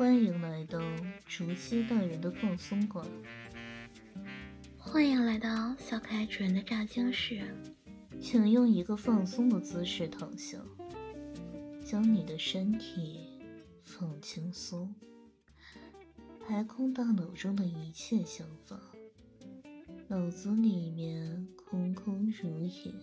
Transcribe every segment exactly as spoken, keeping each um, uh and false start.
欢迎来到竹溪大人的放松馆。 欢迎来到小可爱主人的炸惊室。 请用一个放松的姿势躺下，将你的身体放轻松，排空大脑中的一切想法，脑子里面空空如也。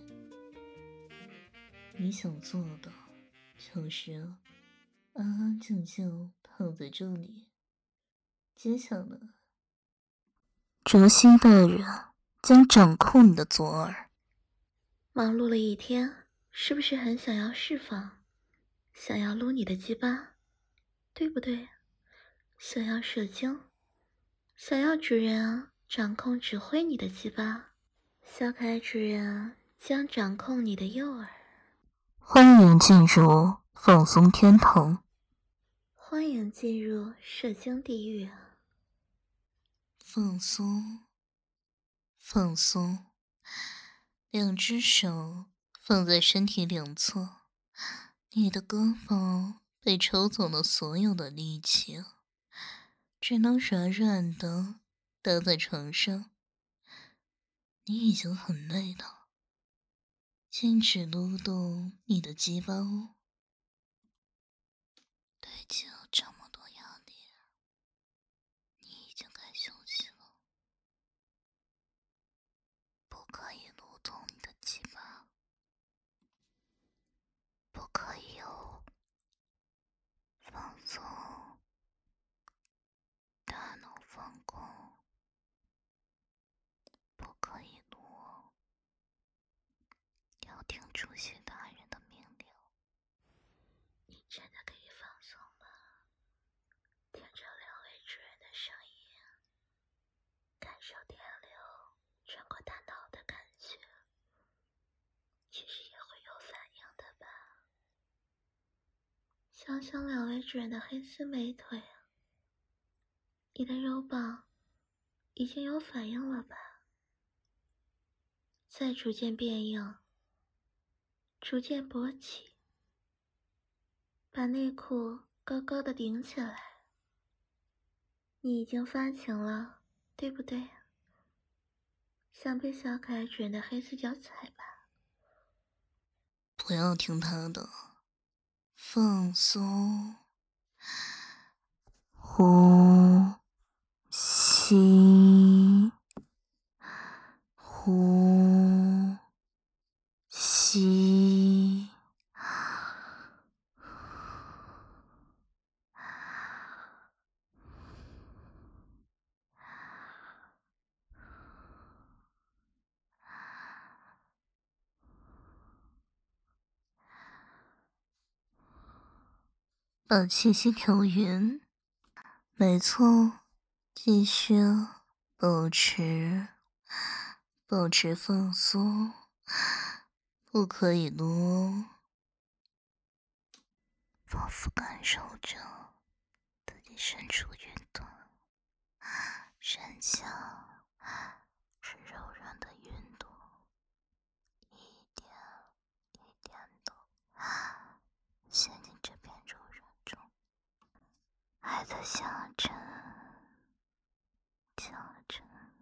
你想做的就是安安静静躺在这里。接下来，竹溪大人将掌控你的左耳。 忙碌了一天，是不是很想要释放，想要撸你的鸡巴，对不对？想要射精，想要主人啊掌控指挥你的鸡巴，小可爱主人啊将掌控你的右耳。 欢迎进入放松天堂， 欢迎进入射精地狱。 放松，放松，两只手放在身体两侧，你的胳膊被抽走了所有的力气，只能软软的搭在床上。你已经很累了，禁止撸动你的鸡巴哦。对起了这么多压力，你已经该休息了。不可以撸动你的鸡巴，不可以哦。放松，大脑放空，不可以撸哦。要听主席大人的命令。 你真的可以放松了，听着两位主人的声音，感受电流穿过大脑的感觉，其实也会有反应的吧。想想两位主人的黑丝美腿，你的肉棒已经有反应了吧？在逐渐变硬，逐渐勃起，把内裤高高的顶起来。你已经发情了，对不对？想被小可爱主人的黑丝脚踩吧？ 不要听他的，放松，呼吸，呼吸。把气息调匀，没错，继续保持保持放松，不可以撸哦。仿佛感受着自己身处云端，身下是柔软的云朵，一点一点的陷进这片柔软中，还在下沉下沉。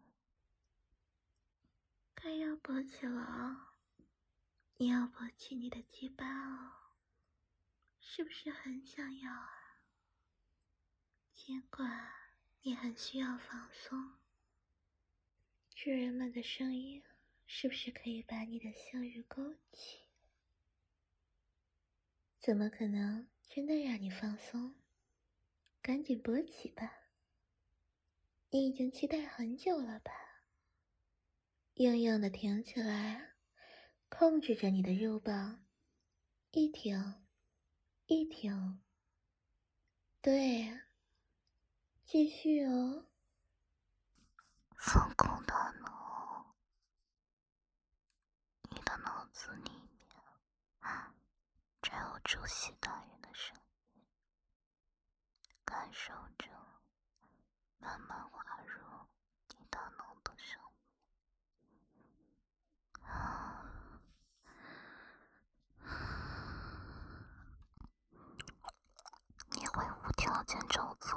该要勃起了啊！你要勃起你的鸡巴哦，是不是很想要啊？尽管你很需要放松，主人们的声音是不是可以把你的性欲勾起？怎么可能真的让你放松？赶紧勃起吧！你已经期待很久了吧？硬硬的挺起来，控制着你的肉棒，一挺一挺，对，继续哦。 放空大脑，你的脑子里面只有主席大人的声音，感受着慢慢滑入你大脑的声音。你会无条件照做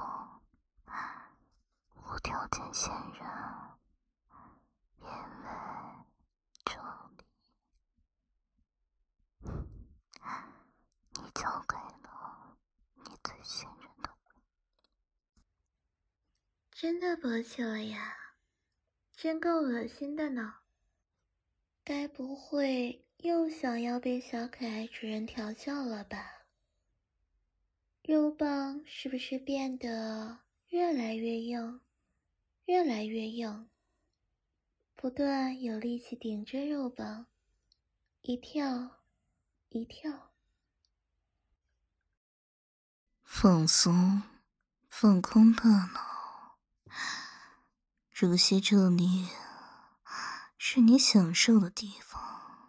条件显然，因为这里你交给了你最信任的人。 真的勃起了呀，真够恶心的呢。该不会又想要被小可爱主人调教了吧？肉棒是不是变得越来越硬，越来越硬？不断有力气顶着肉棒，一跳一跳。 放松，放空大脑，这些这里是你享受的地方。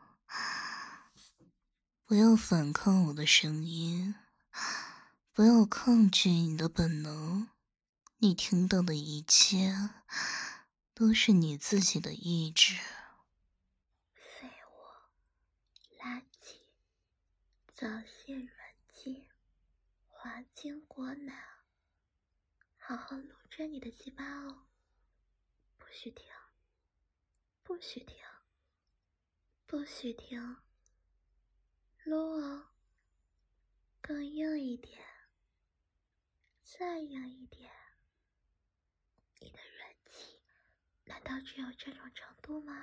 不要反抗我的声音，不要抗拒你的本能。你听到的一切都是你自己的意志。 废物，垃圾，早泄软精，滑精果奶，好好撸着你的鸡巴哦，不许停，不许停，不许停，撸哦，更硬一点，再硬一点。你的软气难道只有这种程度吗？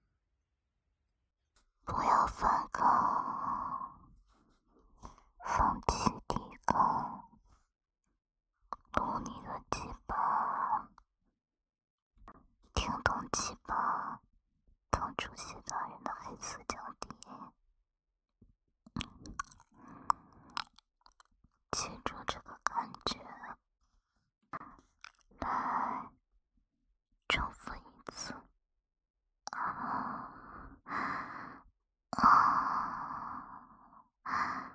不要反抗，放弃抵抗，撸你的鸡巴，听懂鸡巴，当主席大人的黑色脚底，记住这个感觉，来，重复一次。啊啊！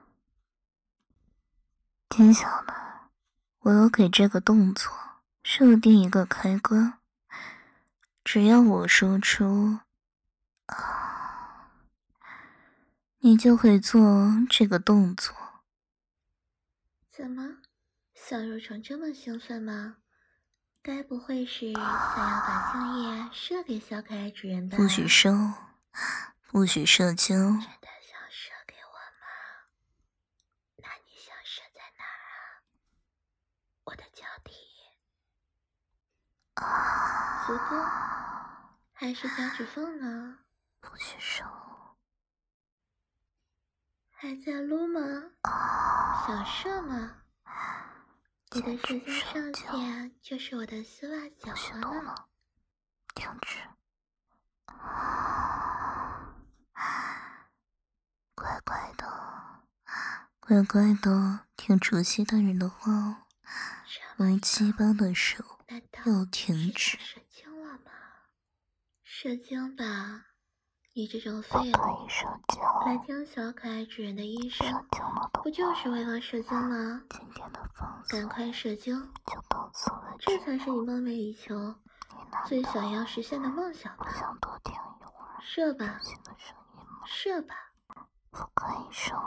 接下来，我要给这个动作设定一个开关，只要我说出啊，你就会做这个动作。 怎么，小肉虫这么兴奋吗？该不会是想要把精液射给小可爱主人吧？ 不许收，不许社交。 真的想射给我吗？那你想射在哪儿啊？我的脚底、 啊， 足部，还是脚趾缝呢？ 不许收。 还在撸吗？ 啊， 想射吗？你的射精上限就是我的丝袜脚不许了呢。 动了，停止。啊，乖乖的，乖乖的听主席大人的话哦。撸鸡巴的手要停止。 射精了吗？射精吧，你这种废物！来听小可爱主人的医生，不就是为了射精吗？赶快射精，这才是你梦寐以求、最想要实现的梦想吧！射吧，射吧！ 不可以射。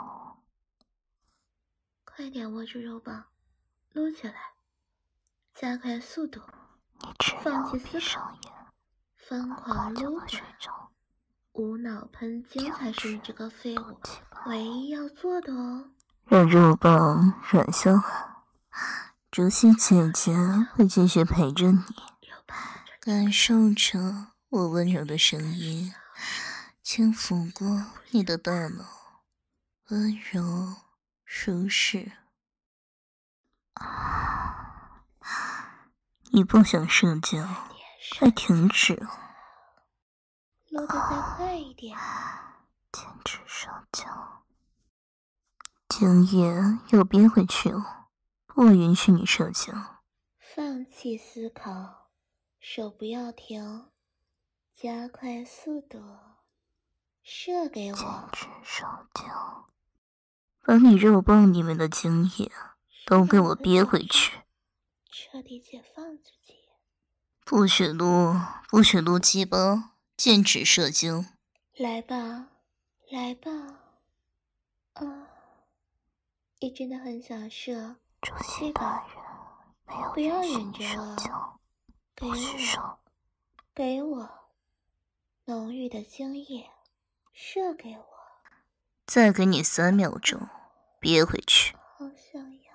快点握住肉棒，撸起来，加快速度，放弃思考，疯狂撸滚，无脑喷精才是你这个废物唯一要做的哦！ 让肉棒软下来，竹溪姐姐会继续陪着你，感受着我温柔的声音轻抚过你的大脑，温柔舒适。啊，你不想社交，快停止哦！ 撸得再快一点， 坚持社交。精液要憋回去哦，不允许你社交。 放弃思考，手不要停，加快速度，射给我！ 坚持社交，把你肉棒里面的精液都给我憋回去， 彻底解放自己。 不许撸，不许撸鸡巴，禁止射精。 来吧，来吧，啊！你真的很想射， 主席对吧？ 大人没有不要允许忍着你社交。 了， 给我，给我浓郁的精液，射给我。 再给你三秒钟，憋回去。 好想要。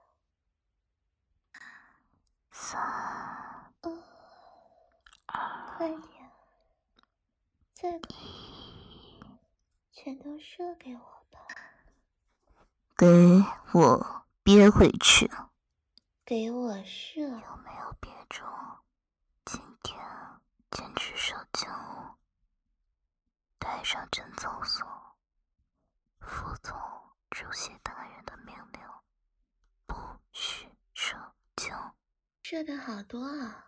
三、 哦，快点，再快点，全都射给我吧。 给我憋回去。 给我射。 有没有憋住？今天坚持射精，带上镇走所，服从主席大人的命令，不许射精。 射的好多啊！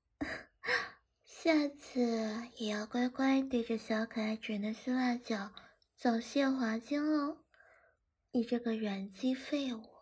下次也要乖乖对着小可爱准的丝袜脚早泄滑精哦！你这个软鸡废物！